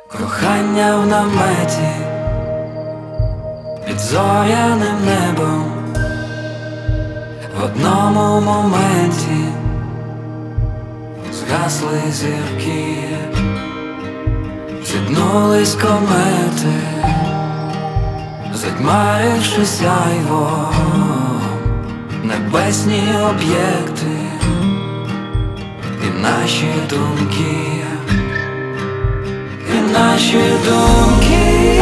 Кохання в наметі під зоряним небом, в одному моменті згасли зірки, зіткнулись комети, затьмаривши сяйво, небесні об'єкти і наші думки. І наші думки,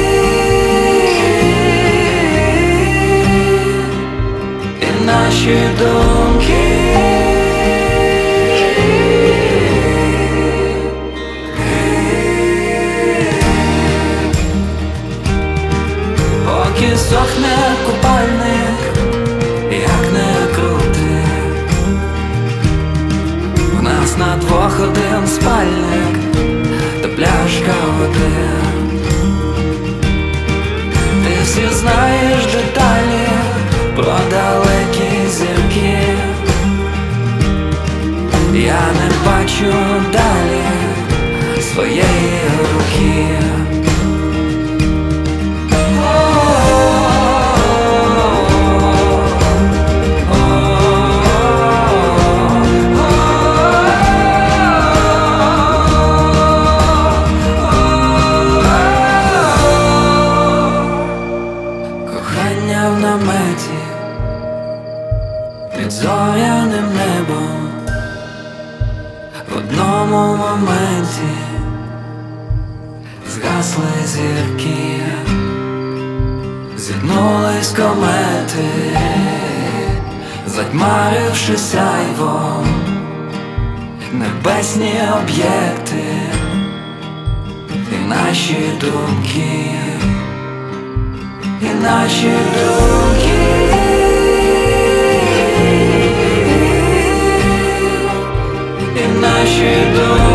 і наші думки, поки сохне купальник, як не крути, в нас на двох один спальник та пляшка води. Ти всі знаєш деталі про далекі зірки, я не бачу далі своєї руки. В наметі під зоряним небом, в одному моменті згасли зірки, зіткнулись комети, затьмаривши сяйвом, небесні об'єкти і наші думки. І наші думки, і наші думки.